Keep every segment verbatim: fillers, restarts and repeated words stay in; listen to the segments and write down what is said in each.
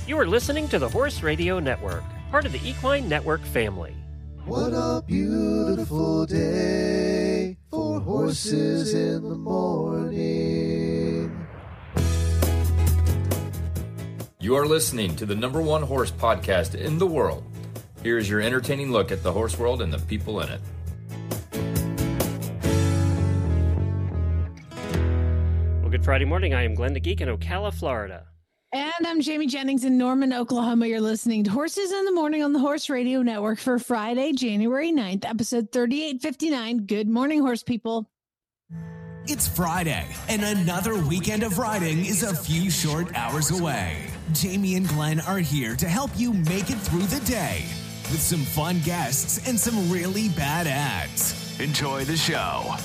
You are listening to the Horse Radio Network, part of the Equine Network family. What a beautiful day for horses in the morning. You are listening to the number one horse podcast in the world. Here is your entertaining look at the horse world and the people in it. Well, good Friday morning. I am Glenn the Geek in Ocala, Florida. And I'm Jamie Jennings in Norman, Oklahoma. You're listening to Horses in the Morning on the Horse Radio Network for Friday, January ninth, episode thirty-eight fifty-nine. Good morning, horse people. It's Friday, and another weekend of riding is a few short hours away. Jamie and Glenn are here to help you make it through the day with some fun guests and some really bad ads. Enjoy the show.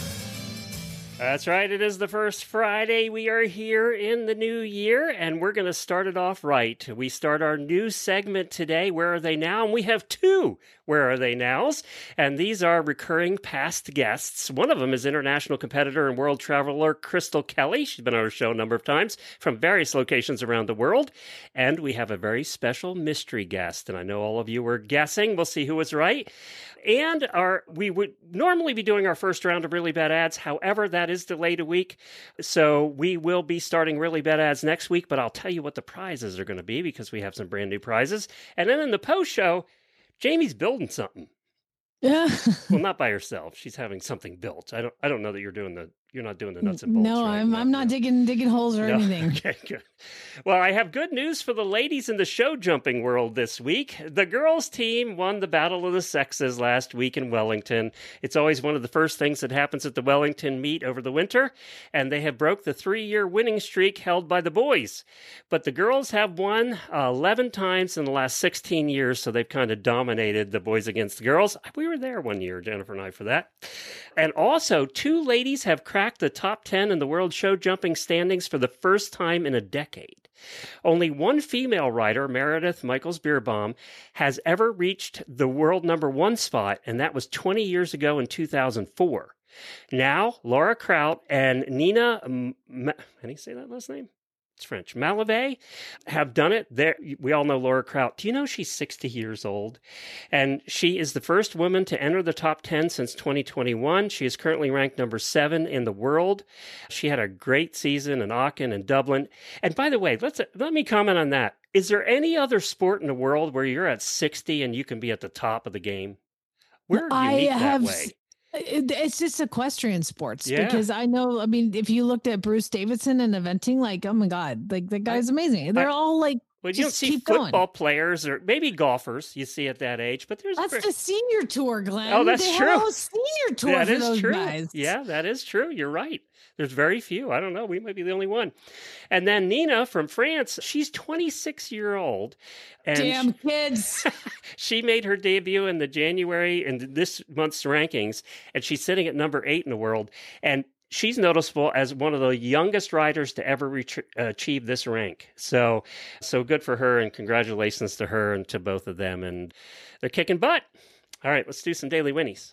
That's right. It is the first Friday. We are here in the new year, and we're going to start it off right. We start our new segment today, Where Are They Now? And we have two Where Are They Nows? And these are recurring past guests. One of them is international competitor and world traveler Crystal Kelly. She's been on our show a number of times from various locations around the world. And we have a very special mystery guest. And I know all of you were guessing. We'll see who was right. And our we would normally be doing our first round of Really Bad Ads. However, that is delayed a week. So we will be starting Really Bad Ads next week, but I'll tell you what the prizes are going to be because we have some brand new prizes. And then in the post show, Jamie's building something. Yeah. Well, not by herself. She's having something built. I don't I don't know that you're doing the you're not doing the nuts and bolts. No, right? I'm no, I'm not no. digging digging holes or No? anything. Okay, good. Well, I have good news for the ladies in the show jumping world this week. The girls team won the Battle of the Sexes last week in Wellington. It's always one of the first things that happens at the Wellington meet over the winter, and they have broke the three-year winning streak held by the boys. But the girls have won uh, eleven times in the last sixteen years, so they've kind of dominated the boys against the girls. We were there one year, Jennifer and I, for that. And also, two ladies have cracked the top ten in the world show jumping standings for the first time in a decade. Only one female rider, Meredith Michaels-Beerbaum, has ever reached the world number one spot, and that was twenty years ago in two thousand four. Now, Laura Kraut and Nina, M- Ma- how do you say that last name? It's French. Malave have done it. There, we all know Laura Kraut. Do you know she's sixty years old? And she is the first woman to enter the top ten since twenty twenty-one. She is currently ranked number seven in the world. She had a great season in Aachen and Dublin. And by the way, let's let me comment on that. Is there any other sport in the world where you're at sixty and you can be at the top of the game? We're I unique have, that way. It, it's just equestrian sports Yeah. because I know, I mean, if you looked at Bruce Davidson and eventing, like, oh my God, like the guy's amazing. They're I- all like, Well, you don't just see keep football going. players or maybe golfers you see at that age, but there's That's the senior tour, Glenn. Oh, that's they true. Have a whole senior tour That for is those true. guys. Yeah, that is true. You're right. There's very few. I don't know. We might be the only one. And then Nina from France, she's twenty-six year old. And Damn kids. she made her debut in the January in this month's rankings, and she's sitting at number eight in the world. And she's noticeable as one of the youngest riders to ever reach, achieve this rank. So, so good for her, and congratulations to her and to both of them. And they're kicking butt. All right, let's do some daily winnies.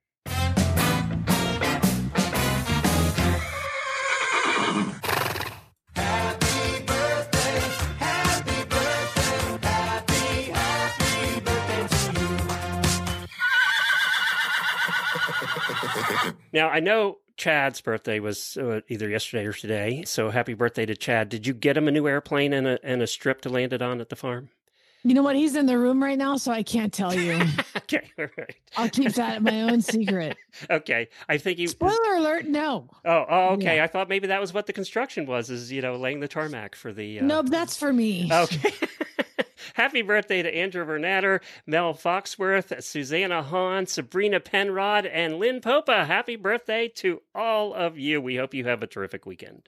Now, I know Chad's birthday was uh, either yesterday or today, so happy birthday to Chad. Did you get him a new airplane and a, and a strip to land it on at the farm? You know what? He's in the room right now, so I can't tell you. Okay, all right. I'll keep that my own secret. Okay, I think you... Spoiler alert, no. Oh, oh okay. Yeah. I thought maybe that was what the construction was, is, you know, laying the tarmac for the... Uh... Nope, that's for me. Okay. Happy birthday to Andrew Vernatter, Mel Foxworth, Susanna Hahn, Sabrina Penrod, and Lynn Popa. Happy birthday to all of you. We hope you have a terrific weekend.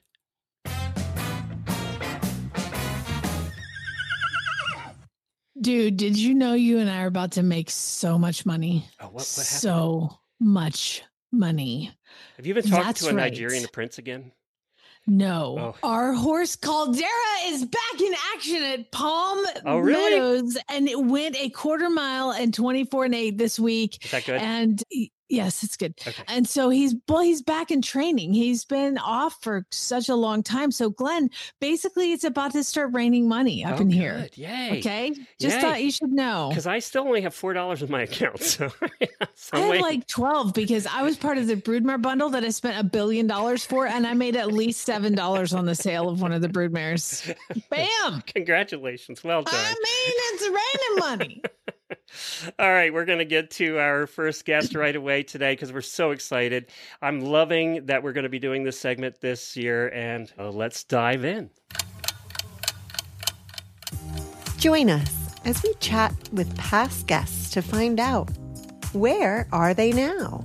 Dude, did you know you and I are about to make so much money? Oh, what, what happened? So much money. Have you been talking That's to a right. Nigerian prince again? No, Oh. our horse Caldera is back in action at Palm Oh, really? Meadows, and it went a quarter mile and twenty-four and eight this week. Is that good? And Yes, it's good. Okay. And so he's, well, he's back in training. He's been off for such a long time. So Glenn, basically it's about to start raining money up Oh, in here. good. Yay. Okay. Just Yay. thought you should know. Because I still only have four dollars in my account. So I had like twelve because I was part of the Broodmare bundle that I spent a billion dollars for, and I made at least seven dollars on the sale of one of the Broodmares. Bam! Congratulations. Well done. I mean, it's raining money. All right, we're going to get to our first guest right away today because we're so excited. I'm loving that we're going to be doing this segment this year, and uh, let's dive in. Join us as we chat with past guests to find out, where are they now?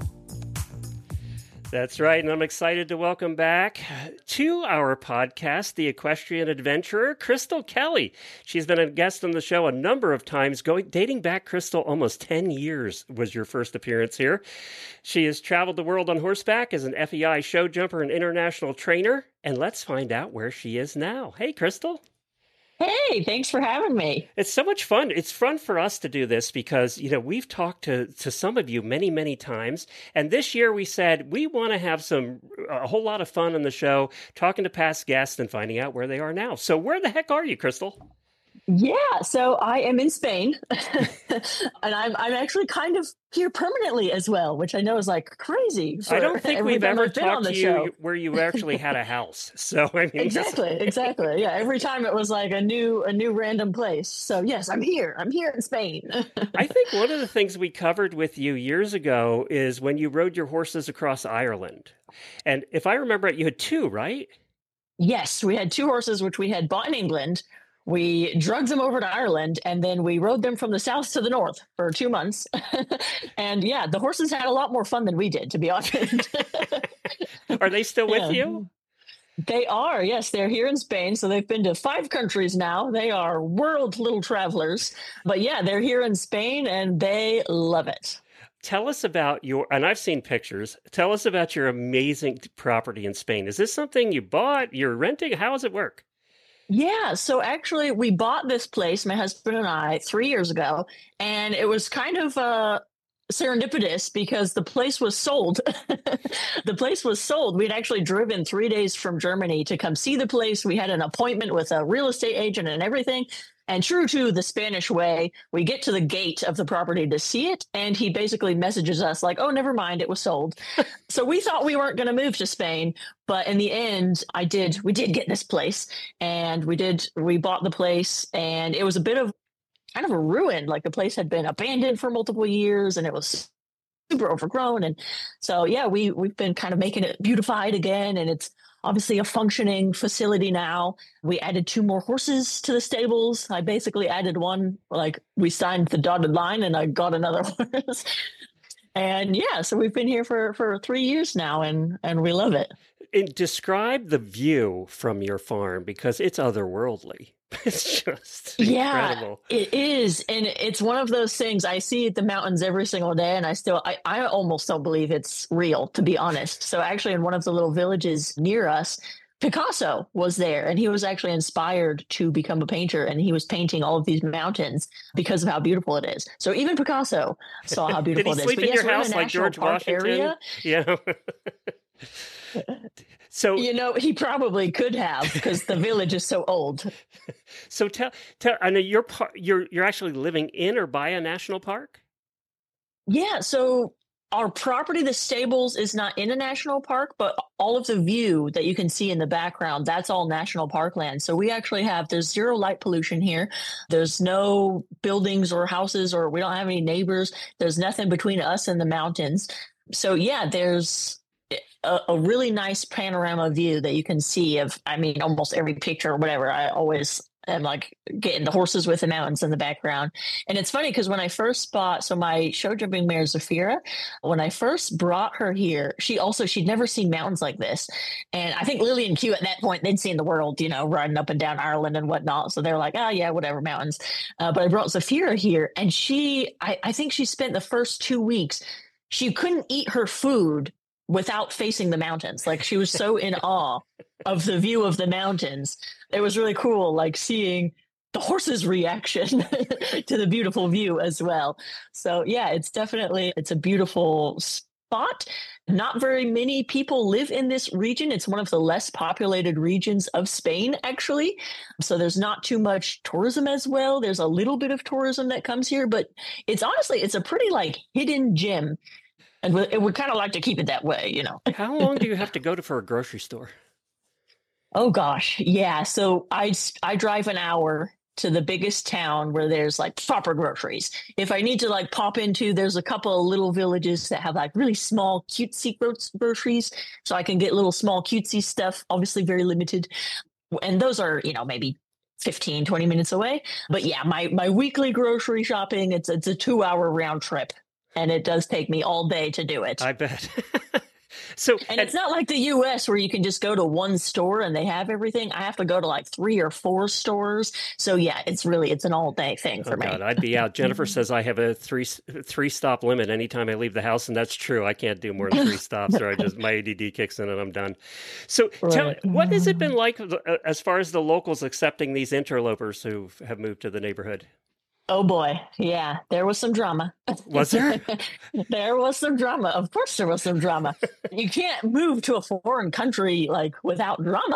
That's right, and I'm excited to welcome back to our podcast, the equestrian adventurer, Crystal Kelly. She's been a guest on the show a number of times, going dating back, Crystal, almost ten years was your first appearance here. She has traveled the world on horseback as an F E I show jumper and international trainer, and let's find out where she is now. Hey, Crystal. Hey, thanks for having me. It's so much fun. It's fun for us to do this because, you know, we've talked to, to some of you many, many times. And this year we said we want to have some a whole lot of fun on the show, talking to past guests and finding out where they are now. So where the heck are you, Crystal? Yeah, so I am in Spain, and I'm I'm actually kind of here permanently as well, which I know is like crazy. I don't think every we've time ever I've been on talked the to show. you where you actually had a house. So I mean, Exactly, exactly. Yeah, every time it was like a new a new random place. So yes, I'm here. I'm here in Spain. I think one of the things we covered with you years ago is when you rode your horses across Ireland. And if I remember it, you had two, right? Yes, we had two horses which we had bought in England. We drugged them over to Ireland, and then we rode them from the south to the north for two months. And yeah, the horses had a lot more fun than we did, to be honest. Are they still with Yeah. you? They are, yes. They're here in Spain. So they've been to five countries now. They are world little travelers. But yeah, they're here in Spain, and they love it. Tell us about your, and I've seen pictures, tell us about your amazing property in Spain. Is this something you bought, you're renting? How does it work? Yeah, so actually we bought this place, my husband and I, three years ago, and it was kind of uh, serendipitous because the place was sold. The place was sold. We'd actually driven three days from Germany to come see the place. We had an appointment with a real estate agent and everything. And true to the Spanish way, we get to the gate of the property to see it, and he basically messages us like, oh, never mind, it was sold. So we thought we weren't going to move to Spain, but in the end, I did. We did get this place, and we did. We bought the place, and it was a bit of kind of a ruin. Like the place had been abandoned for multiple years, and it was super overgrown. And so, yeah, we we've been kind of making it beautified again, and it's obviously a functioning facility now. We added two more horses to the stables. I basically added one, like we signed the dotted line and I got another horse. And yeah, so we've been here for, for three years now, and, and we love it. And describe the view from your farm because it's otherworldly. It's just incredible. Yeah, it is. And it's one of those things I see at the mountains every single day. And I still, I, I almost don't believe it's real, to be honest. So actually in one of the little villages near us, Picasso was there, and he was actually inspired to become a painter, and he was painting all of these mountains because of how beautiful it is. So even Picasso saw how beautiful Did he it is. sleep But in yes, your we're in a house like national George park Washington? area. Yeah. So You know, he probably could have, because the village is so old. So tell tell I know you're par- you're you're actually living in or by a national park? Yeah, so our property, the stables, is not in a national park, but all of the view that you can see in the background, that's all national park land. So we actually have, there's zero light pollution here. There's no buildings or houses, or we don't have any neighbors. There's nothing between us and the mountains. So yeah, there's a, a really nice panorama view that you can see of, I mean, almost every picture or whatever. I always am like getting the horses with the mountains in the background. And it's funny because when I first bought, so my show jumping mare, Zafira, when I first brought her here, she also, she'd never seen mountains like this. And I think Lily and Q at that point, they'd seen the world, you know, riding up and down Ireland and whatnot. So they're like, oh yeah, whatever, mountains. Uh, but I brought Zafira here, and she, I, I think she spent the first two weeks, she couldn't eat her food without facing the mountains. Like she was so in awe of the view of the mountains. It was really cool, like seeing the horse's reaction to the beautiful view as well. So yeah, it's definitely, it's a beautiful spot. Not very many people live in this region. It's one of the less populated regions of Spain, actually. So there's not too much tourism as well. There's a little bit of tourism that comes here, but it's honestly, it's a pretty like hidden gem. And we, we kind of like to keep it that way, you know. How long do you have to go to for a grocery store? Oh, gosh. Yeah. So I, I drive an hour to the biggest town where there's like proper groceries. If I need to like pop into, there's a couple of little villages that have like really small cutesy gro- groceries. So I can get little small cutesy stuff, obviously very limited. And those are, you know, maybe fifteen, twenty minutes away. But yeah, my, my weekly grocery shopping, it's, it's a two hour round trip. And it does take me all day to do it. I bet. So, and it's not like the U S where you can just go to one store and they have everything. I have to go to like three or four stores. So yeah, it's really, it's an all day thing for oh me. God, I'd be out. Jennifer says I have a three three stop limit anytime I leave the house. And that's true. I can't do more than three stops or I just, my A D D kicks in and I'm done. So right. tell, what has it been like as far as the locals accepting these interlopers who have moved to the neighborhood? Oh boy. Yeah, there was some drama. Was there? There was some drama. Of course there was some drama. You can't move to a foreign country like without drama.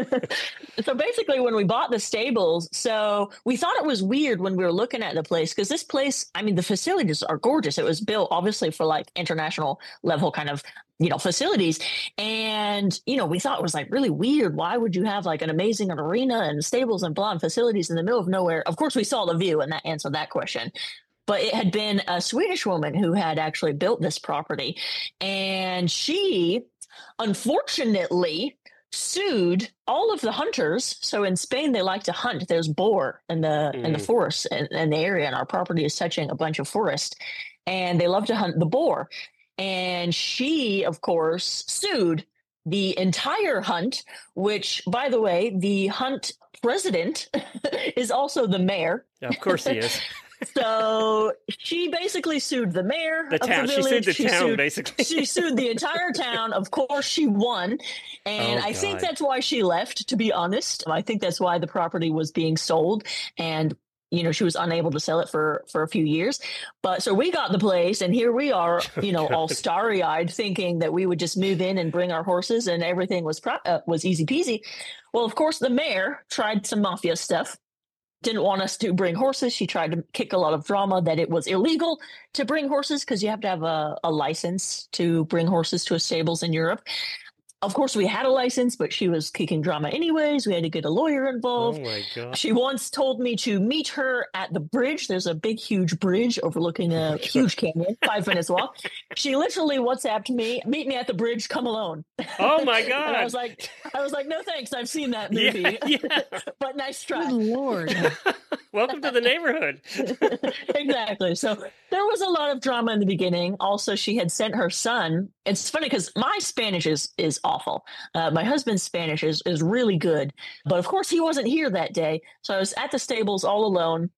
So basically when we bought the stables, so we thought it was weird when we were looking at the place because this place, I mean, the facilities are gorgeous. It was built obviously for like international level kind of, you know, facilities. And, you know, we thought it was like really weird. Why would you have like an amazing arena and stables and blah and facilities in the middle of nowhere? Of course, we saw the view and that answered that question. But it had been a Swedish woman who had actually built this property. And she, unfortunately, sued all of the hunters. So in Spain, they like to hunt. There's boar in the mm. in the forest in, in the area. And our property is touching a bunch of forest. And they love to hunt the boar. And she, of course, sued the entire hunt, which, by the way, the hunt president is also the mayor. Yeah, of course he is. So she basically sued the mayor the of town. the village. She sued the she town, sued, basically. She sued the entire town. Of course, she won. And oh, I God. think that's why she left, to be honest. I think that's why the property was being sold. And you know, she was unable to sell it for, for a few years. But so we got the place and here we are, you know, all starry eyed thinking that we would just move in and bring our horses and everything was, pro- uh, was easy peasy. Well, of course, the mayor tried some mafia stuff, didn't want us to bring horses. She tried to kick a lot of drama that it was illegal to bring horses because you have to have a, a license to bring horses to a stables in Europe. Of course, we had a license, but she was kicking drama anyways. We had to get a lawyer involved. Oh, my God. She once told me to meet her at the bridge. There's a big, huge bridge overlooking a huge canyon, five minutes walk. She literally WhatsApped me, meet me at the bridge, come alone. Oh, my God. And I was like, I was like, no, thanks. I've seen that movie. Yeah, yeah. But nice try. Good Lord. Welcome to the neighborhood. Exactly. So there was a lot of drama in the beginning. Also, she had sent her son. It's funny because my Spanish is, is awful. Uh, my husband's Spanish is, is really good. But of course, he wasn't here that day. So I was at the stables all alone.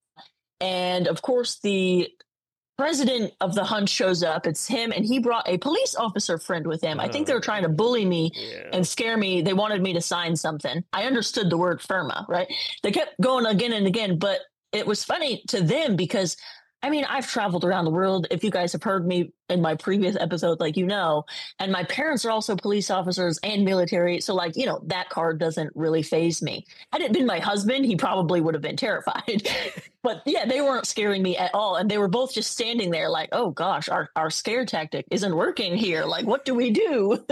And of course, the president of the hunt shows up. It's him. And he brought a police officer friend with him. I think they were trying to bully me yeah. and scare me. They wanted me to sign something. I understood the word firma, right? They kept going again and again. But it was funny to them because I mean, I've traveled around the world. If you guys have heard me in my previous episode, like, you know, and my parents are also police officers and military. So like, you know, that card doesn't really faze me. Had it been my husband, he probably would have been terrified. But yeah, they weren't scaring me at all. And they were both just standing there like, oh gosh, our, our scare tactic isn't working here. Like, what do we do?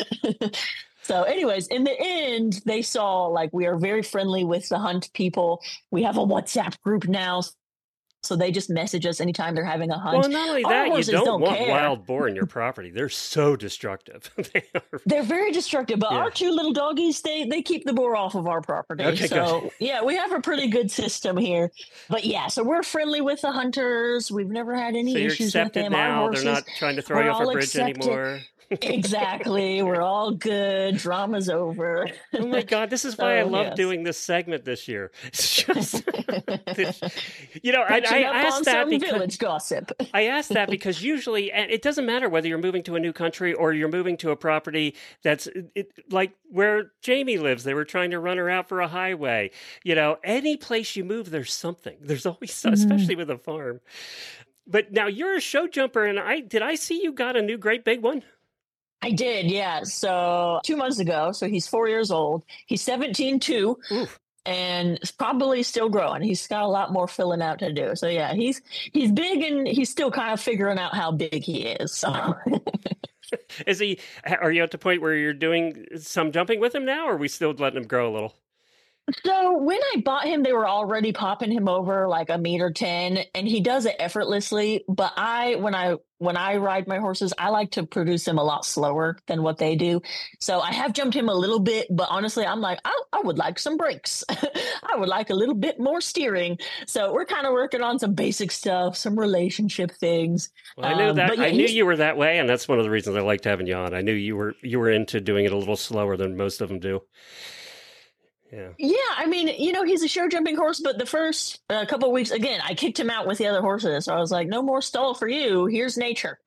So anyways, in the end, they saw like we are very friendly with the hunt people. We have a WhatsApp group now. So they just message us anytime they're having a hunt. Well, not only Our that, you horses don't, don't want care. wild boar in your property. They're so destructive. They are. They're very destructive, but Yeah. our two little doggies, they they keep the boar off of our property. Okay, so good. yeah, we have a pretty good system here. But yeah, so we're friendly with the hunters. We've never had any So you're issues with accepted them. Our now. horses, They're not trying to throw we're you off all a bridge accepted. anymore. Exactly. We're all good. Drama's over. Oh my God, this is why I So, love yes. doing this segment this year. It's just, you know, I, I Catching up on asked that some because village gossip. I asked that because usually, and it doesn't matter whether you're moving to a new country or you're moving to a property that's it, like where Jamie lives. They were trying to run her out for a highway. You know, any place you move, there's something. There's always, Mm-hmm. especially with a farm. But now you're a show jumper, and I did I see you got a new great big one? I did, yeah. So two months ago, so he's four years old. He's seventeen too, Oof. and probably still growing. He's got a lot more filling out to do. So yeah, he's he's big, and he's still kind of figuring out how big he is. So. Is he? Are you at the point where you're doing some jumping with him now, or are we still letting him grow a little? So when I bought him, they were already popping him over like a meter ten, and he does it effortlessly. But I, when I when I ride my horses, I like to produce them a lot slower than what they do. So I have jumped him a little bit, but honestly, I'm like, I, I would like some brakes. I would like a little bit more steering. So we're kind of working on some basic stuff, some relationship things. Well, I knew Um, that. but yeah, I knew he's- you were that way, and that's one of the reasons I liked having you on. I knew you were you were into doing it a little slower than most of them do. Yeah. Yeah, I mean, you know, he's a show jumping horse, but the first uh, couple of weeks, again, I kicked him out with the other horses. So I was like, no more stall for you. Here's nature.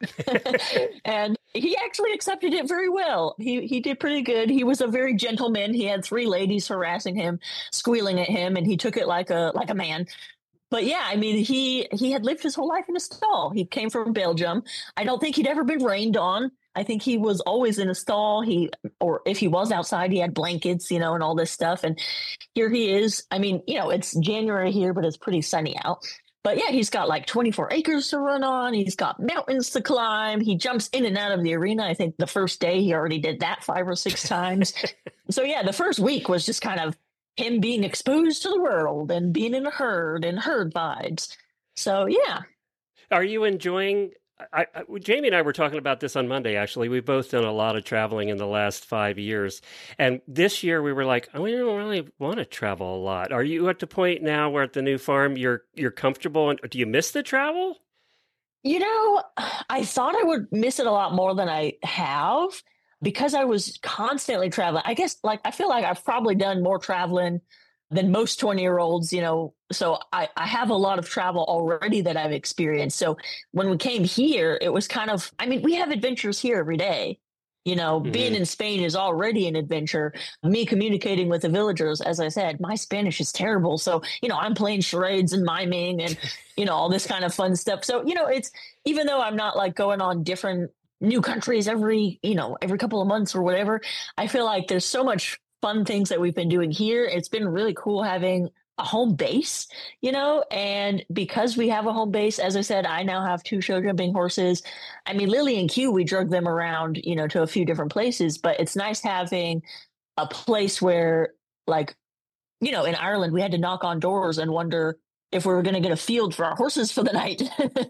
And he actually accepted it very well. He he did pretty good. He was a very gentleman. He had three ladies harassing him, squealing at him, and he took it like a like a man. But yeah, I mean, he he had lived his whole life in a stall. He came from Belgium. I don't think he'd ever been rained on. I think he was always in a stall. He, or if he was outside, he had blankets, you know, and all this stuff. And here he is. I mean, you know, it's January here, but it's pretty sunny out. But yeah, he's got like twenty-four acres to run on. He's got mountains to climb. He jumps in and out of the arena. I think the first day he already did that five or six times. So yeah, the first week was just kind of him being exposed to the world and being in a herd and herd vibes. So yeah. Are you enjoying? I, I, Jamie and I were talking about this on Monday, actually. We've both done a lot of traveling in the last five years. And this year we were like, oh, we don't really want to travel a lot. Are you at the point now where at the new farm you're you're comfortable? And do you miss the travel? You know, I thought I would miss it a lot more than I have because I was constantly traveling. I guess like I feel like I've probably done more traveling than most twenty year olds, you know, so I, I have a lot of travel already that I've experienced. So when we came here, it was kind of, I mean, we have adventures here every day. You know, Mhm. being in Spain is already an adventure. Me communicating with the villagers, as I said, my Spanish is terrible. So, you know, I'm playing charades and miming and, you know, all this kind of fun stuff. So, you know, it's, even though I'm not like going on different new countries every, you know, every couple of months or whatever, I feel like there's so much fun things that we've been doing here. It's been really cool having a home base, you know, and because we have a home base, as I said, I now have two show jumping horses. I mean, Lily and Q, we drug them around, you know, to a few different places, but it's nice having a place where, like, you know, in Ireland, we had to knock on doors and wonder if we were going to get a field for our horses for the night,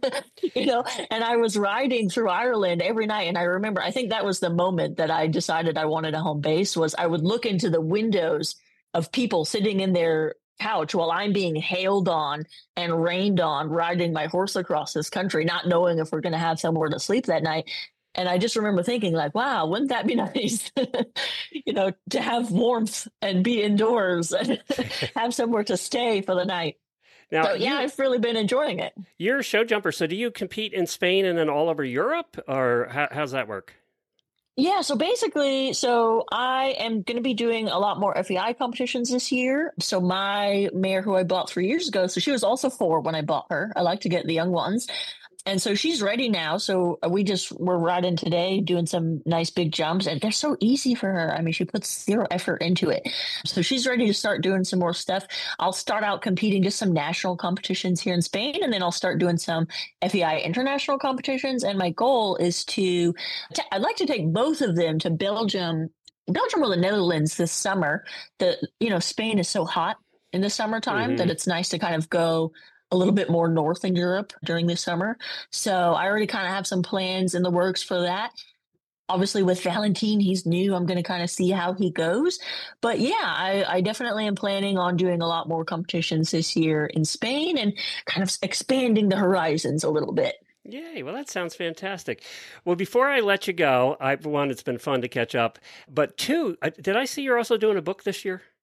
you know, and I was riding through Ireland every night. And I remember, I think that was the moment that I decided I wanted a home base was I would look into the windows of people sitting in their couch while I'm being hailed on and rained on, riding my horse across this country, not knowing if we're going to have somewhere to sleep that night. And I just remember thinking like, wow, wouldn't that be nice, you know, to have warmth and be indoors and have somewhere to stay for the night. Now, So yeah, you, I've really been enjoying it. you're a show jumper. So do you compete in Spain and then all over Europe, or how, how's that work? Yeah, so basically, so I am going to be doing a lot more F E I competitions this year. So my mare who I bought three years ago, so she was also four when I bought her. I like to get the young ones. And so she's ready now. So we just were riding today, doing some nice big jumps, and they're so easy for her. I mean, she puts zero effort into it. So she's ready to start doing some more stuff. I'll start out competing just some national competitions here in Spain, and then I'll start doing some F E I international competitions. And my goal is to, to I'd like to take both of them to Belgium, Belgium or the Netherlands this summer. The, you know, Spain is so hot in the summertime Mhm. that it's nice to kind of go a little bit more north in Europe during the summer. So I already kind of have some plans in the works for that. Obviously with Valentin, he's new. I'm going to kind of see how he goes. But yeah, I, I definitely am planning on doing a lot more competitions this year in Spain and kind of expanding the horizons a little bit. Yay. Well, that sounds fantastic. Well, before I let you go, I, one, it's been fun to catch up. But two, I- did I see you're also doing a book this year?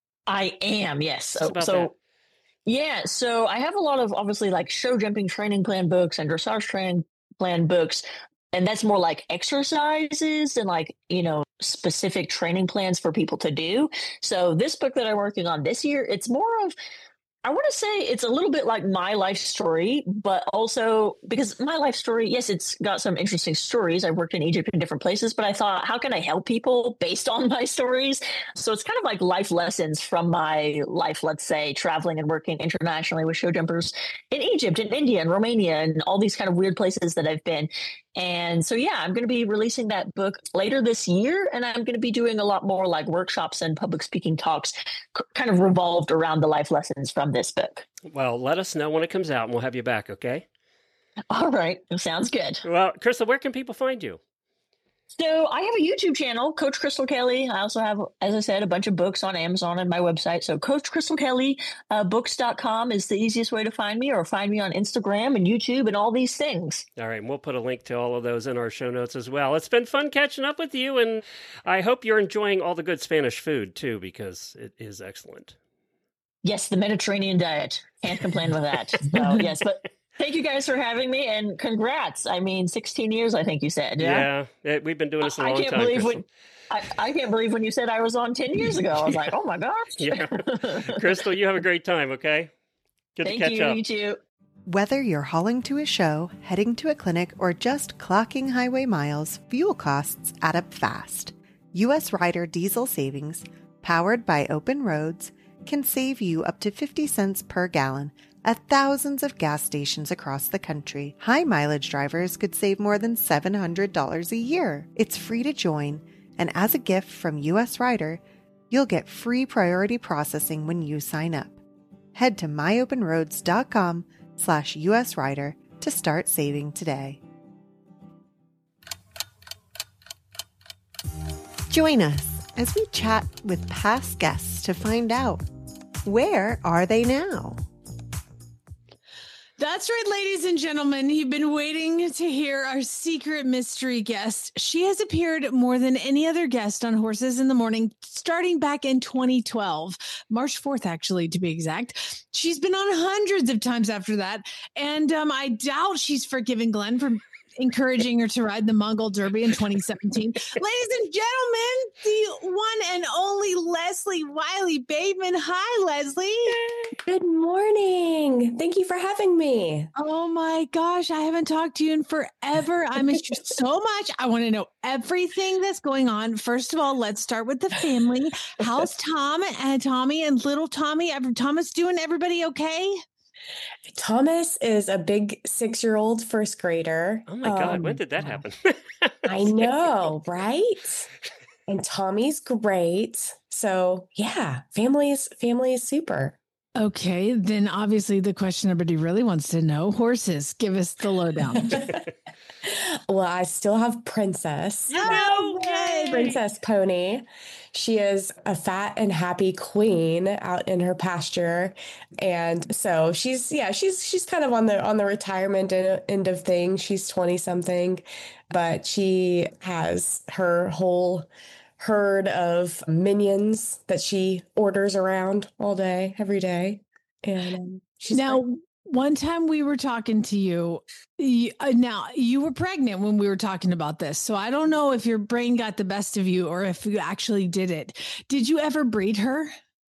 I am, yes. Tell us So, about so that. yeah, so I have a lot of obviously like show jumping training plan books and dressage training plan books. And that's more like exercises and like, you know, specific training plans for people to do. So this book that I'm working on this year, it's more of I want to say it's a little bit like my life story, but also because my life story, yes, it's got some interesting stories. I worked in Egypt in different places, but I thought, how can I help people based on my stories? So it's kind of like life lessons from my life, let's say, traveling and working internationally with show jumpers in Egypt and India and Romania and all these kind of weird places that I've been. And so, yeah, I'm going to be releasing that book later this year, and I'm going to be doing a lot more like workshops and public speaking talks c- kind of revolved around the life lessons from this book. Well, let us know when it comes out, and we'll have you back, okay? All right. Sounds good. Well, Crystal, where can people find you? So I have a YouTube channel, Coach Crystal Kelly. I also have, as I said, a bunch of books on Amazon and my website. So Coach Crystal Kelly uh, books dot com is the easiest way to find me, or find me on Instagram and YouTube and all these things. All right, and we'll put a link to all of those in our show notes as well. It's been fun catching up with you, and I hope you're enjoying all the good Spanish food, too, because it is excellent. Yes, the Mediterranean diet. Can't complain with that. So, yes, but thank you guys for having me, and congrats. I mean, sixteen years, I think you said. Yeah, yeah it, we've been doing this a long I can't time. Believe Crystal. when, I, I can't believe when you said I was on ten years ago. I was like, oh my gosh. Yeah. Crystal, you have a great time, okay? Good Thank to catch you, up. you too. Whether you're hauling to a show, heading to a clinic, or just clocking highway miles, fuel costs add up fast. U S Ryder diesel savings, powered by Open Roads, can save you up to fifty cents per gallon at thousands of gas stations across the country. High mileage drivers could save more than seven hundred dollars a year. It's free to join, and as a gift from U S Ryder, you'll get free priority processing when you sign up. Head to myopenroads.com slash US Ryder to start saving today. Join us as we chat with past guests to find out, where are they now? That's right, ladies and gentlemen. You've been waiting to hear our secret mystery guest. She has appeared more than any other guest on Horses in the Morning, starting back in twenty twelve, March fourth, actually, to be exact. She's been on hundreds of times after that. And um, I doubt she's forgiven Glenn for encouraging her to ride the Mongol Derby in twenty seventeen. Ladies and gentlemen, the one and only Leslie Wiley Bateman. Hi, Leslie. Good morning. Thank you for having me. Oh my gosh, I haven't talked to you in forever. I missed you so much. I want to know everything that's going on. First of all, let's start with the family. How's Tom and Tommy and little Tommy? Thomas doing? Everybody okay? Thomas is a big six-year-old first grader. Oh my God, um, when did that happen? I know, right? And Tommy's great. So yeah, family is family is super. Okay, then obviously the question everybody really wants to know, horses, give us the lowdown. Well, I still have Princess. No way! Princess Pony. She is a fat and happy queen out in her pasture. And so she's, yeah, she's, she's kind of on the, on the retirement end of things. She's twenty something, but she has her whole herd of minions that she orders around all day, every day. And um, she's now, great. One time we were talking to you, you uh, now you were pregnant when we were talking about this. So I don't know if your brain got the best of you or if you actually did it. Did you ever breed her?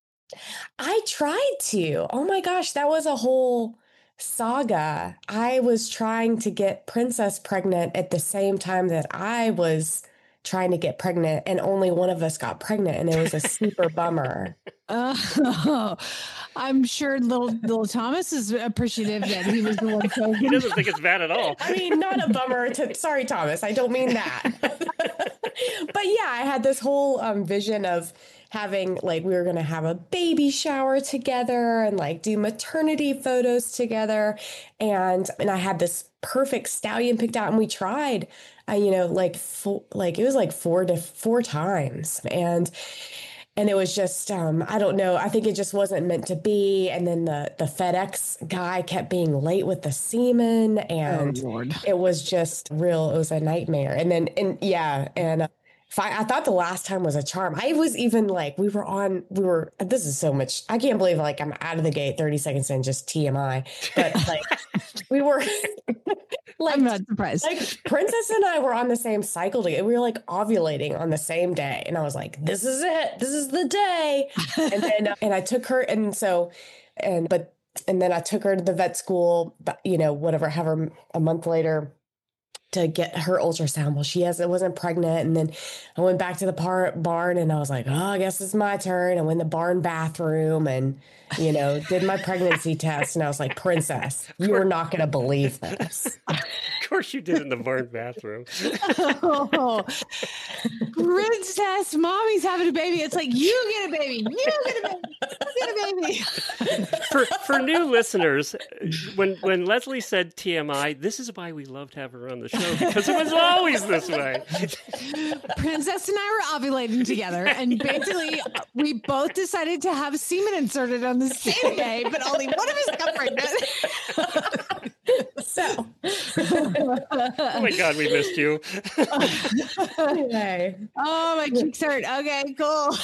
I tried to. Oh my gosh, that was a whole saga. I was trying to get Princess pregnant at the same time that I was trying to get pregnant, and only one of us got pregnant, and it was a super bummer. Oh, I'm sure little little Thomas is appreciative that he was the one. So He doesn't think it's bad at all. I mean, not a bummer to, sorry, Thomas, I don't mean that. But yeah, I had this whole um, vision of having, like, we were going to have a baby shower together and like do maternity photos together. And, and I had this perfect stallion picked out, and we tried, uh, you know, like, four, like it was like four to four times. And, and it was just, um, I don't know. I think it just wasn't meant to be. And then the, the FedEx guy kept being late with the semen, and oh, Lord. It was just real. It was a nightmare. And then, and yeah. And uh, I, I thought the last time was a charm. I was even like, we were on, we were, this is so much. I can't believe like I'm out of the gate thirty seconds in, just T M I, but like we were like, I'm not surprised. Like Princess and I were on the same cycle together. We were like ovulating on the same day. And I was like, this is it. This is the day. And then, uh, and I took her. And so And, but, and then I took her to the vet school, but, you know, whatever, have her a month later to get her ultrasound. Well, she has, it wasn't pregnant. And then I went back to the par- barn and I was like, oh, I guess it's my turn. I went in the barn bathroom and, you know, did my pregnancy test. And I was like, Princess, you are not going to believe this. Of course you did in the barn bathroom. Oh, Princess, mommy's having a baby. It's like, you get a baby. You get a baby. You get a baby. For for new listeners, when when Leslie said T M I, this is why we loved having her on the show, because it was always this way. Princess and I were ovulating together, and basically we both decided to have semen inserted on the same day, but only one of us got pregnant. So, oh my God, we missed you. Anyway. Oh, my cheeks hurt. Okay, cool.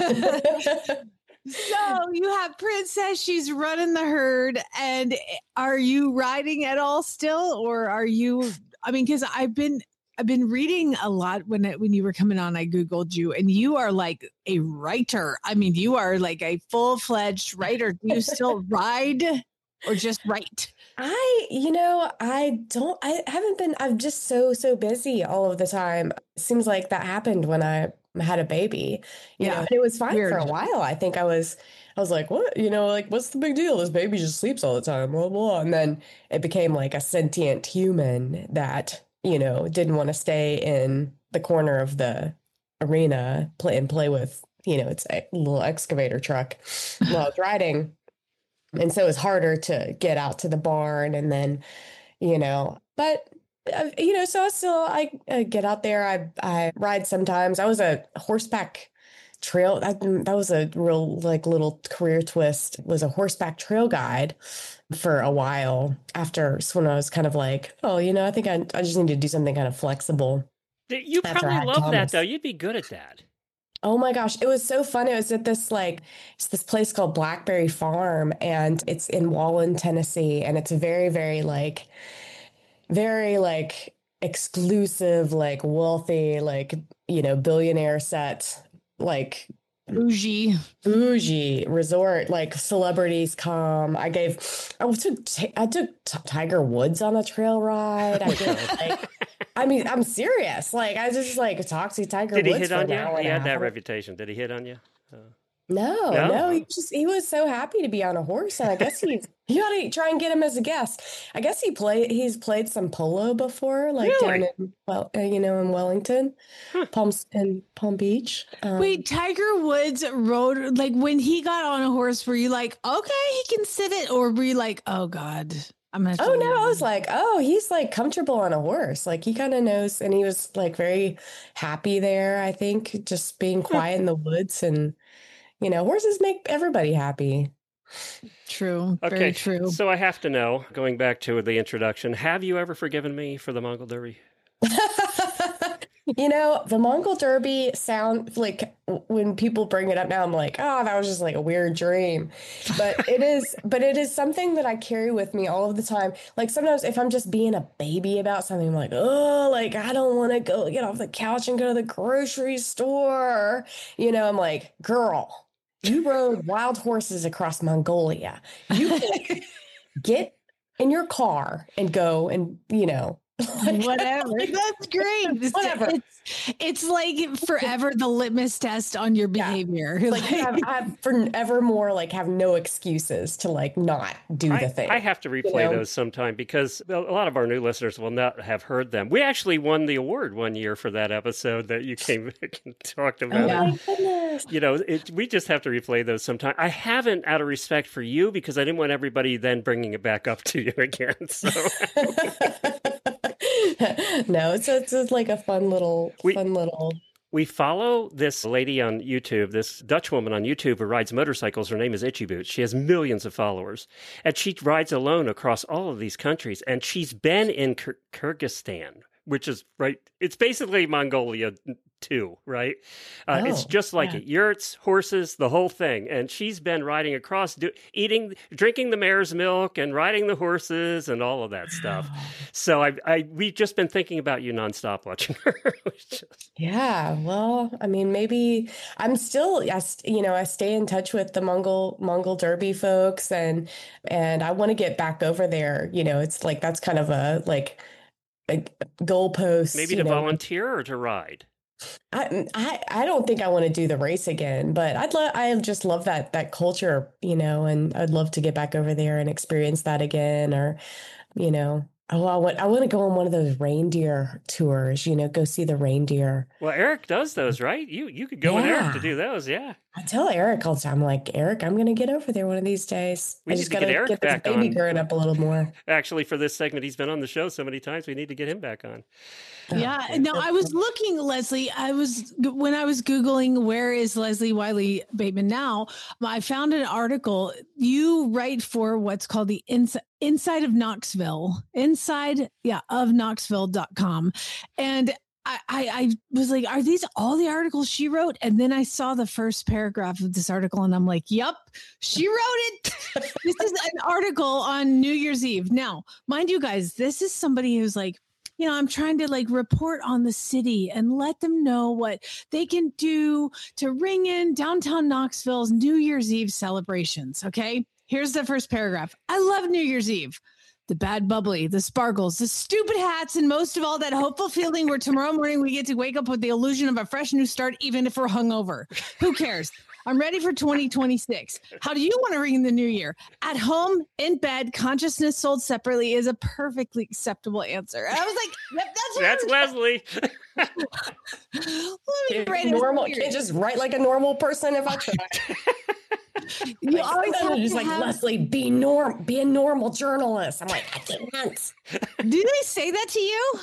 So you have Princess, she's running the herd, and are you riding at all still, or are you, I mean, because I've been I've been reading a lot when it, when you were coming on, I Googled you, and you are like a writer. I mean, you are like a full-fledged writer. Do you still ride or just write? I, you know, I don't, I haven't been, I'm just so, so busy all of the time. It seems like that happened when I had a baby. You Yeah. know, and it was fine Weird. for a while. I think I was, I was like, what, you know, like, what's the big deal? This baby just sleeps all the time, blah, blah. And then it became like a sentient human that, you know, didn't want to stay in the corner of the arena play and play with, you know, it's a little excavator truck while I was riding. And so it's harder to get out to the barn and then, you know, but, uh, you know, so I still, I uh, get out there. I, I ride sometimes. I was a horseback trail. I, that was a real like little career twist, was a horseback trail guide for a while after when I was kind of like, oh, you know, I think I, I just need to do something kind of flexible. You After I probably had love that, Thomas. though. You'd be good at that. Oh my gosh, it was so fun. It was at this like it's this place called Blackberry Farm, and it's in Wallen, Tennessee, and it's very, very like very like exclusive, like wealthy, like, you know, billionaire set, like Bougie. bougie resort, like celebrities come. I gave, I took, I took T- Tiger Woods on a trail ride. I did, like, I mean, I'm serious. Like, I just like talked to Tiger Did he Woods hit for on an hour you? and He a had that half. reputation. Did he hit on you? Uh, No, No? no, he just he was so happy to be on a horse, and I guess he's you ought to try and get him as a guest. I guess he played he's played some polo before, like Really? down in well, uh, you know, in Wellington, Huh. Palm in Palm Beach. Um, Wait, Tiger Woods rode, like when he got on a horse, were you like, okay, he can sit it? Or were you like, oh God, I'm gonna have to Oh no, leave I was him? like, oh, he's like comfortable on a horse. Like he kind of knows, and he was like very happy there, I think, just being quiet in the woods, and you know, horses make everybody happy. True. okay, Very true. so I have to know, going back to the introduction, have you ever forgiven me for the Mongol Derby? You know, the Mongol Derby sound like when people bring it up now, I'm like, oh, that was just like a weird dream. But it is, but it is something that I carry with me all of the time. Like sometimes if I'm just being a baby about something, I'm like, oh, like I don't want to go get off the couch and go to the grocery store. You know, I'm like, girl, you rode wild horses across Mongolia. You can get in your car and go and, you know, Whatever. That's great. It's, Whatever. It's, it's like forever the litmus test on your Yeah. behavior. like have, have forevermore like have no excuses to like not do the I, thing. I have to replay know? those sometime because a lot of our new listeners will not have heard them. We actually won the award one year for that episode that you came back and talked Oh about. my goodness. You know, it, we just have to replay those sometime. I haven't out of respect for you because I didn't want everybody then bringing it back up to you again. So No, it's, it's it's like a fun little We- fun little we follow this lady on YouTube, this Dutch woman on YouTube who rides motorcycles. Her name is Itchy Boots. She has millions of followers, and she rides alone across all of these countries. And she's been in Kyr- Kyrgyzstan which is right. It's basically Mongolia too, right? Uh, Oh, it's just like yeah. it. Yurts, horses, the whole thing. And she's been riding across, do, eating, drinking the mare's milk and riding the horses and all of that stuff. So I, I, we've just been thinking about you nonstop watching her. Which is- Yeah, well, I mean, maybe I'm still, I, st- you know, I stay in touch with the Mongol Mongol Derby folks, and and I want to get back over there. You know, it's like that's kind of a like a goalpost. Maybe you to know. volunteer or to ride. I, I I don't think I want to do the race again, but I'd love I just love that that culture, you know, and I'd love to get back over there and experience that again, or, you know. Oh, I want I want to go on one of those reindeer tours, you know, go see the reindeer. Well, Eric does those, right? You you could go with Eric to Yeah. do those, yeah. I tell Eric all the time, I'm like, Eric, I'm gonna get over there one of these days. We I need just to get gotta Eric get this back baby on. growing up a little more. Actually, for this segment, he's been on the show so many times. We need to get him back on. Yeah, no, I was looking, Leslie. I was when I was Googling where is Leslie Wiley Bateman now, I found an article. You write for what's called the Ins- Inside of Knoxville, inside, yeah, of Knoxville dot com. And I, I, I was like, are these all the articles she wrote? And then I saw the first paragraph of this article and I'm like, yep, she wrote it. This is an article on New Year's Eve. Now, mind you guys, this is somebody who's like, you know, I'm trying to like report on the city and let them know what they can do to ring in downtown Knoxville's New Year's Eve celebrations. Okay. Here's the first paragraph. I love New Year's Eve. The bad bubbly, the sparkles, the stupid hats, and most of all, that hopeful feeling where tomorrow morning we get to wake up with the illusion of a fresh new start, even if we're hungover. Who cares? I'm ready for twenty twenty-six. How do you want to ring in the new year? At home, in bed, consciousness sold separately is a perfectly acceptable answer. And I was like, yep, that's what That's I'm- Leslie. Let me write it Normal, weird. can't just write like a normal person if I try. You Like, always sometimes have it's just to like have- Leslie, be norm, be a normal journalist. I'm like, I can't. Do they say that to you?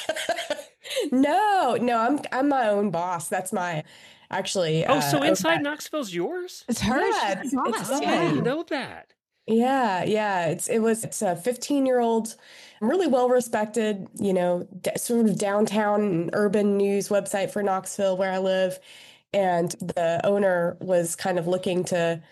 No, no, I'm I'm my own boss. That's my actually. Oh, uh, so okay. Inside Knoxville's yours? It's her. Yeah, She's it's- boss, it's Oh, I mine. didn't know that. Yeah, yeah. It's it was it's a fifteen year old, really well respected, you know, d- sort of downtown urban news website for Knoxville where I live, and the owner was kind of looking to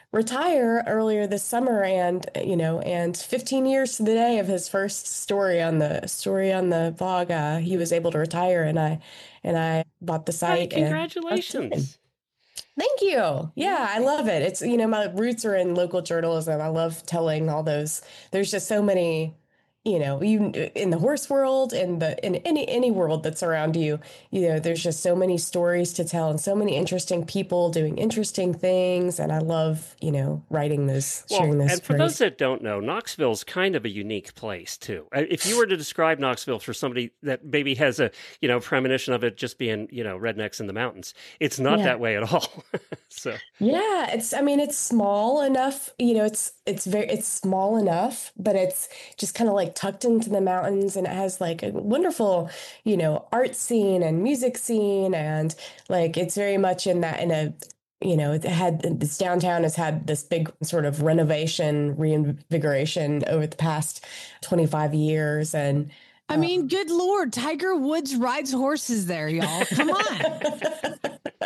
retire earlier this summer, and you know, and fifteen years to the day of his first story on the story on the blog, uh, he was able to retire, and I and I bought the Hey, site. and- congratulations. Thank you. Yeah, I love it. It's, you know, my roots are in local journalism. I love telling all those. There's just so many, you know, you in the horse world, in the in any any world that's around you, you know, there's just so many stories to tell and so many interesting people doing interesting things. And I love, you know, writing those, Well, sharing those and for stories. those that don't know, Knoxville's kind of a unique place too. Uh, If you were to describe Knoxville for somebody that maybe has a, you know, premonition of it just being, you know, rednecks in the mountains, it's not Yeah. that way at all. So Yeah, it's I mean it's small enough, you know, it's it's very it's small enough, but it's just kind of like tucked into the mountains, and it has like a wonderful, you know, art scene and music scene, and like it's very much in that in a you know, it had this downtown has had this big sort of renovation, reinvigoration over the past twenty-five years, and I mean, good Lord, Tiger Woods rides horses there, y'all. Come on.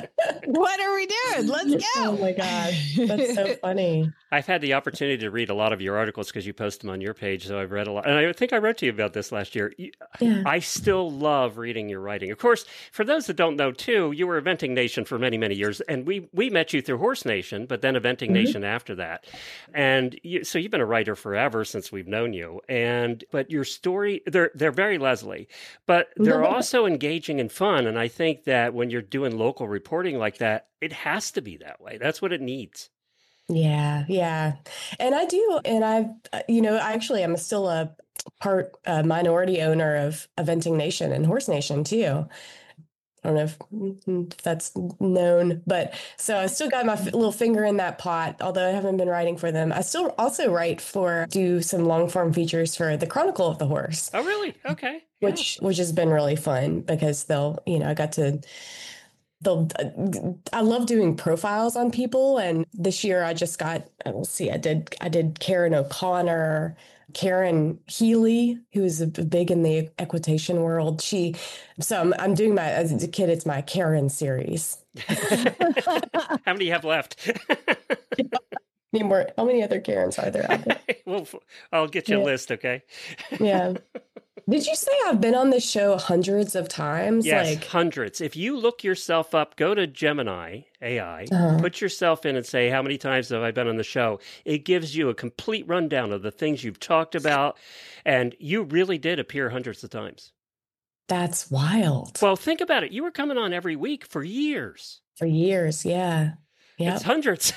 What are we doing? Let's go. oh my God, that's so funny. I've had the opportunity to read a lot of your articles because you post them on your page. So I've read a lot. And I think I wrote to you about this last year. You- Yeah. I still love reading your writing. Of course, for those that don't know, too, you were Eventing Nation for many, many years. And we, we met you through Horse Nation, but then Eventing Mhm. Nation after that. And you, so you've been a writer forever since we've known you. And but your story, they're, they're very Leslie, but they're also engaging and fun. And I think that when you're doing local reporting like that, it has to be that way. That's what it needs. Yeah, yeah. And I do, and I've, uh, you know, actually, I'm still a part uh, minority owner of Eventing Nation and Horse Nation too. I don't know if, if that's known, but so I still got my f- little finger in that pot, although I haven't been writing for them. I still also write for, do some long form features for the Chronicle of the Horse, Oh, really? Okay. Yeah. which which has been really fun because they'll, you know, I got to they'll, I love doing profiles on people. And this year I just got, let's see, I did, I did Karen O'Connor, Karen Healy, who's big in the equitation world. She, so I'm, I'm doing my, as a kid, it's my Karen series. How many do you have left? Need more. How many other Karens are there out there? Well, I'll get you Yeah. a list, okay? Yeah. Did you say I've been on this show hundreds of times? Yes, Like, hundreds. If you look yourself up, go to Gemini A I, Uh-huh. put yourself in and say, how many times have I been on the show? It gives you a complete rundown of the things you've talked about, and you really did appear hundreds of times. that's wild. Well, think about it. You were coming on every week for years. For years, yeah. Yeah. It's hundreds.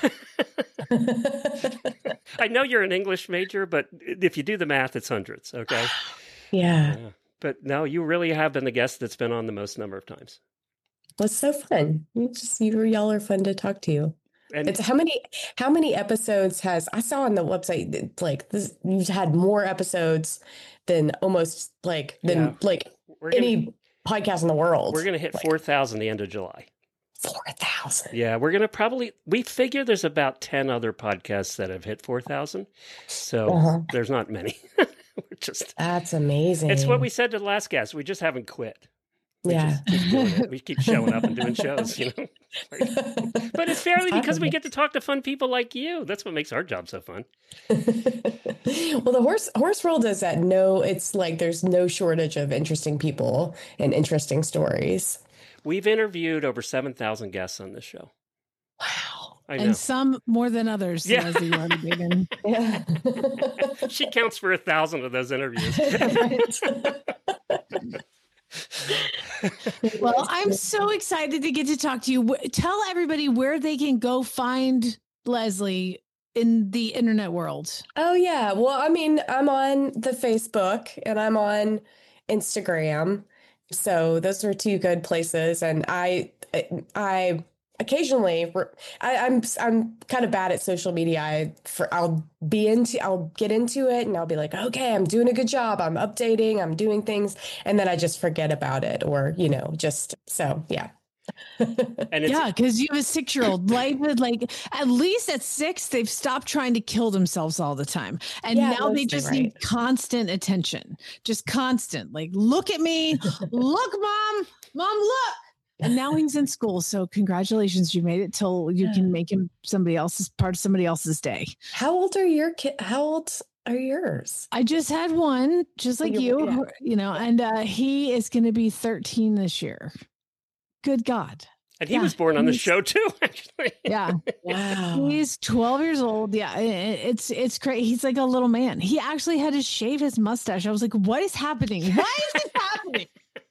I know you're an English major, but if you do the math, it's hundreds, okay? Yeah. Yeah. But no, you really have been the guest that's been on the most number of times. Well, it's so fun. You just you y'all are fun to talk to. And It's how many how many episodes has I saw on the website that, like this you've had more episodes than almost like than Yeah. like we're gonna, any podcast in the world. we're going to hit Like, four thousand the end of July. four thousand. Yeah, we're going to probably, we figure there's about ten other podcasts that have hit four thousand. So Uh-huh. there's not many. We're just, That's amazing. it's what we said to the last guest. We just haven't quit. We Yeah. just keep doing it. We keep showing up and doing shows, you know. But it's fairly because we get to talk to fun people like you. That's what makes our job so fun. Well, the horse horse world is that no, it's like there's no shortage of interesting people and interesting stories. We've interviewed over seven thousand guests on this show. Wow. I know. And some more than others. Yeah. Leslie, you already did. And Yeah. She counts for a thousand of those interviews. Well, I'm so excited to get to talk to you. Wh- Tell everybody where they can go find Leslie in the internet world. Oh yeah. Well, I mean, I'm on the Facebook and I'm on Instagram. So those are two good places. And I I occasionally I, I'm I'm kind of bad at social media. I for I'll be into I'll get into it and I'll be like, okay, I'm doing a good job. I'm updating, I'm doing things, and then I just forget about it, or you know, just so yeah. And it's, Yeah, because you have a six-year-old. Life is like, at least at six, they've stopped trying to kill themselves all the time. And Yeah, now they mostly just right. need constant attention. Just constant. Like, look at me. Look, mom. Mom, look. And now he's in school. So congratulations. You made it till you can make him somebody else's part of somebody else's day. How old are your kid? How old are yours? I just had one, just like You- you, yeah. you know, and uh, he is going to be thirteen this year. Good God. and he yeah, was born on the he's- show too, actually. Yeah. Wow. He's twelve years old. Yeah, i- i- it's it's great. He's like a little man. He actually had to shave his mustache. I was like, "What is happening? Why is this happening?"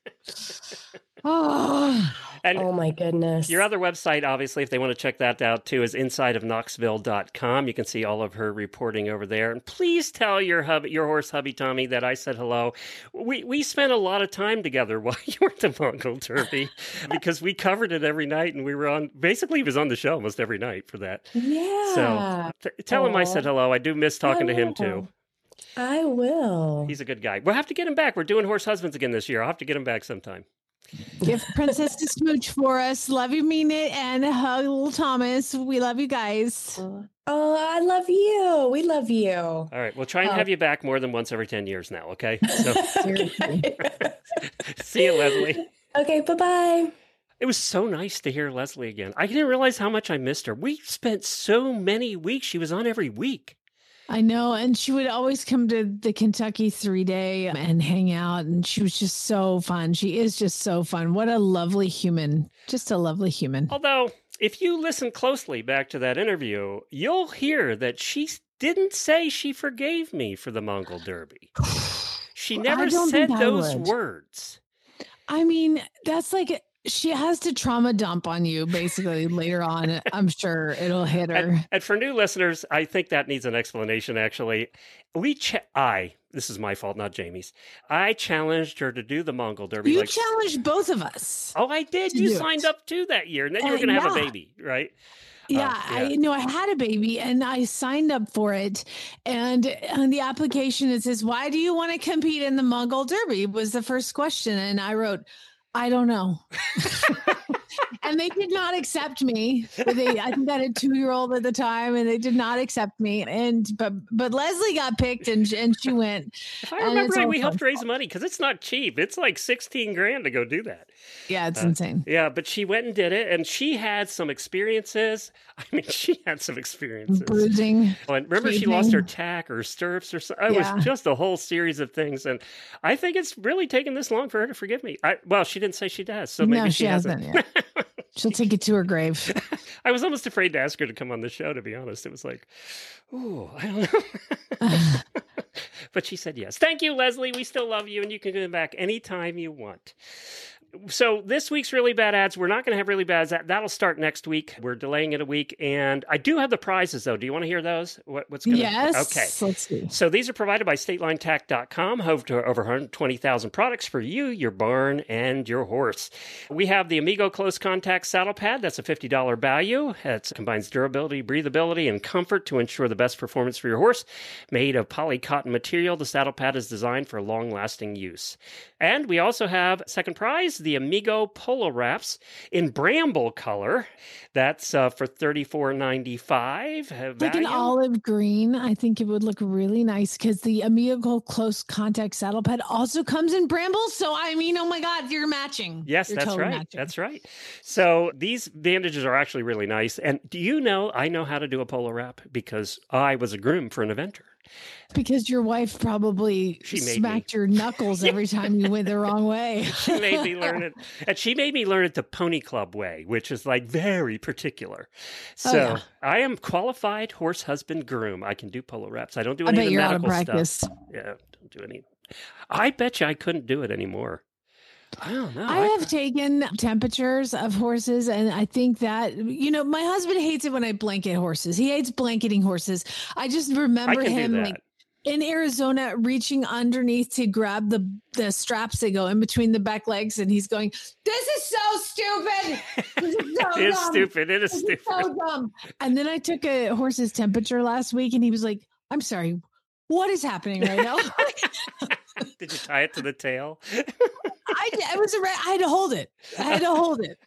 Oh, And Oh my goodness. your other website, obviously, if they want to check that out too, is inside of knoxville dot com. You can see all of her reporting over there. And please tell your hub, your horse hubby Tommy that I said hello. We we spent a lot of time together while you were at the Mongol Derby because we covered it every night, and we were on. Basically, he was on the show almost every night for that. yeah. So th- tell him I Aw. said hello. I do miss talking to him will. too. I will. He's a good guy. We'll have to get him back. We're doing Horse Husbands again this year. I'll have to get him back sometime. give Princess a smooch for us. Love you, mean it, and hug little Thomas. We love you guys. Oh, I love you. We love you. All right. We'll try and Oh. have you back more than once every ten years now, okay? So Seriously. see you, Leslie. Okay, bye-bye. It was so nice to hear Leslie again. I didn't realize how much I missed her. We spent so many weeks. She was on every week. I know. And she would always come to the Kentucky three day and hang out. And she was just so fun. She is just so fun. What a lovely human. Just a lovely human. Although, if you listen closely back to that interview, you'll hear that she didn't say she forgave me for the Mongol Derby. She I never don't said think I those would. words. I mean, that's like she has to trauma dump on you basically later on. I'm sure it'll hit her. And, and for new listeners, I think that needs an explanation, actually. We, ch- I, this is my fault, not Jamie's. I challenged her to do the Mongol Derby. You like, challenged both of us. oh, I did. to You do signed it. up to that year, and then you were Uh, going to have a yeah. baby, right? Yeah, yeah. I know I had a baby and I signed up for it. And on the application, it says, "Why do you want to compete in the Mongol Derby?" was the first question. And I wrote, "I don't know." and they did not accept me. They, I think I had a two-year-old at the time, and they did not accept me. And but but Leslie got picked, and and she went. If I remember right, we helped raise money because it's not cheap. It's like sixteen grand to go do that. Yeah, it's uh, insane. Yeah, but she went and did it, and she had some experiences. I mean, she had some experiences. Bruising. Oh, and remember, she lost her tack or stirrups or something. It yeah. was just a whole series of things, and I think it's really taken this long for her to forgive me. I, well, she didn't say she does, so maybe no, she, she hasn't. hasn't yet. She'll take it to her grave. I was almost afraid to ask her to come on the show, to be honest. It was like, ooh, I don't know. But she said yes. Thank you, Leslie. We still love you, and you can come back anytime you want. So this week's Really Bad Ads, we're not going to have Really Bad Ads. That'll start next week. We're delaying it a week. And I do have the prizes, though. Do you want to hear those? What, what's going to Yes. Okay. Let's see. So these are provided by state line tack dot com, home to over one hundred twenty thousand products for you, your barn, and your horse. We have the Amigo Close Contact Saddle Pad. That's a fifty dollars value. It combines durability, breathability, and comfort to ensure the best performance for your horse. Made of poly cotton material, the saddle pad is designed for long-lasting use. And we also have, second prize, the Amigo Polo Wraps in bramble color. That's uh, for thirty-four ninety-five. Uh, like an olive green. I think it would look really nice because the Amigo Close Contact Saddle Pad also comes in bramble. So, I mean, oh my God, you're matching. Yes, you're that's totally right. Matching. That's right. So these bandages are actually really nice. And do you know, I know how to do a polo wrap because I was a groom for an eventer. Because your wife probably she made smacked me. your knuckles every time you went the wrong way. She made me learn it. And she made me learn it the Pony Club way, which is like very particular. So oh, yeah. I am qualified horse husband groom. I can do polo wraps. I don't do I any bet of the you're out of medical practice. stuff. Yeah, don't do any. I bet you I couldn't do it anymore. I don't know. I have taken temperatures of horses, and I think that, you know, my husband hates it when I blanket horses. He hates blanketing horses. I just remember I can him do that. like in Arizona reaching underneath to grab the, the straps that go in between the back legs, and he's going, "This is so stupid. This is so It is dumb. stupid. It is This stupid. is so dumb." And then I took a horse's temperature last week, and he was like, "I'm sorry, what is happening right now?" Did you tie it to the tail? I, I was I had to hold it. I had to hold it.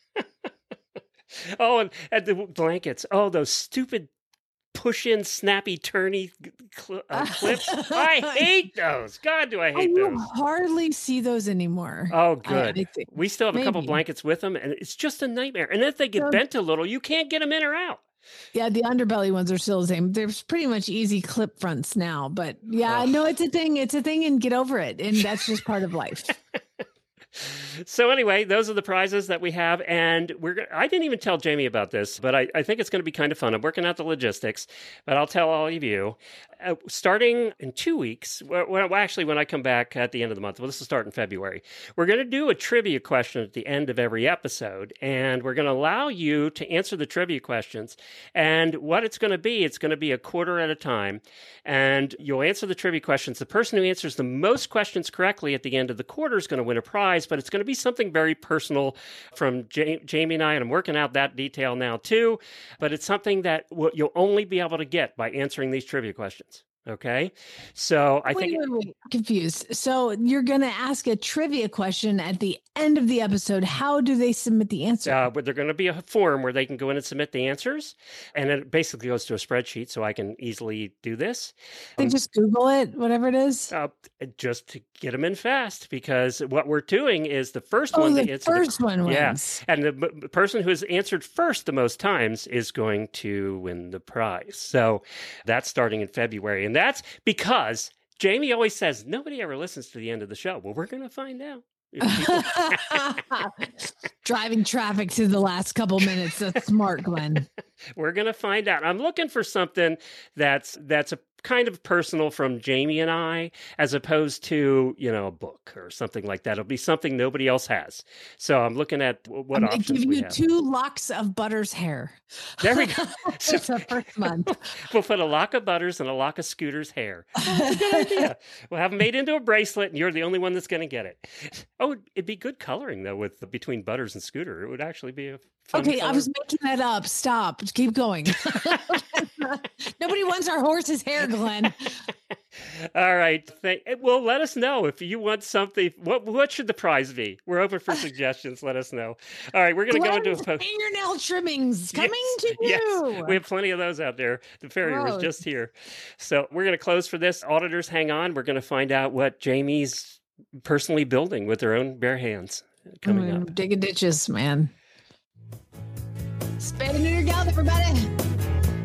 Oh, and, and the blankets. Oh, those stupid push-in, snappy, turny cl- uh, clips. I hate those. God, do I hate I those. hardly see those anymore. Oh, I- good. I think we still have a couple maybe. blankets with them, and it's just a nightmare. And if they get They're- bent a little, you can't get them in or out. Yeah, the underbelly ones are still the same. There's pretty much easy clip fronts now, but yeah, Oh. no, it's a thing. It's a thing, and get over it. And that's just part of life. So anyway, those are the prizes that we have, and we're. go- I didn't even tell Jamie about this, but I, I think it's going to be kind of fun. I'm working out the logistics, but I'll tell all of you. Uh, starting in two weeks, well, well, actually, when I come back at the end of the month, well, this will start in February. We're going to do a trivia question at the end of every episode, and we're going to allow you to answer the trivia questions. And what it's going to be, it's going to be a quarter at a time, and you'll answer the trivia questions. The person who answers the most questions correctly at the end of the quarter is going to win a prize, but it's going to be something very personal from Ja- Jamie and I, and I'm working out that detail now too, but it's something that w- you'll only be able to get by answering these trivia questions. Okay, so I wait, think wait, wait. Confused. So you're going to ask a trivia question at the end of the episode. How do they submit the answer? uh, but there's going to be a form where they can go in and submit the answers, and it basically goes to a spreadsheet, so I can easily do this. they Um, just Google it, whatever it is. uh, just to get them in fast, because what we're doing is the first Oh, one to the answer the- first one wins. Yeah, and the b- b- person who has answered first the most times is going to win the prize. So that's starting in February, and that's because Jamie always says nobody ever listens to the end of the show. Well, we're going to find out. If people- Driving traffic to the last couple minutes. That's smart, Glenn. We're going to find out. I'm looking for something that's that's a kind of personal from Jamie and I, as opposed to, you know, a book or something like that. It'll be something nobody else has. So I'm looking at w- what I'm going to options give we you have. two locks of Butter's hair. There we go. It's the first month. We'll put a lock of Butters and a lock of Scooter's hair. That's a good idea. We'll have them made into a bracelet, and you're the only one that's going to get it. Oh, it'd be good coloring though, with between Butters and Scooter. It would actually be a fun Okay, I color. was making that up. Stop. Keep going. Nobody wants our horse's hair, Glenn. All right. Thank, well, let us know if you want something. What what should the prize be? We're open for suggestions. Let us know. All right, we're going to go into a post. Fingernail trimmings coming yes, to you. Yes, we have plenty of those out there. The farrier was just here. So we're going to close for this. Auditors, hang on. We're going to find out what Jamie's personally building with her own bare hands coming mm, up. Digging ditches, man. Spade in your gallop, everybody.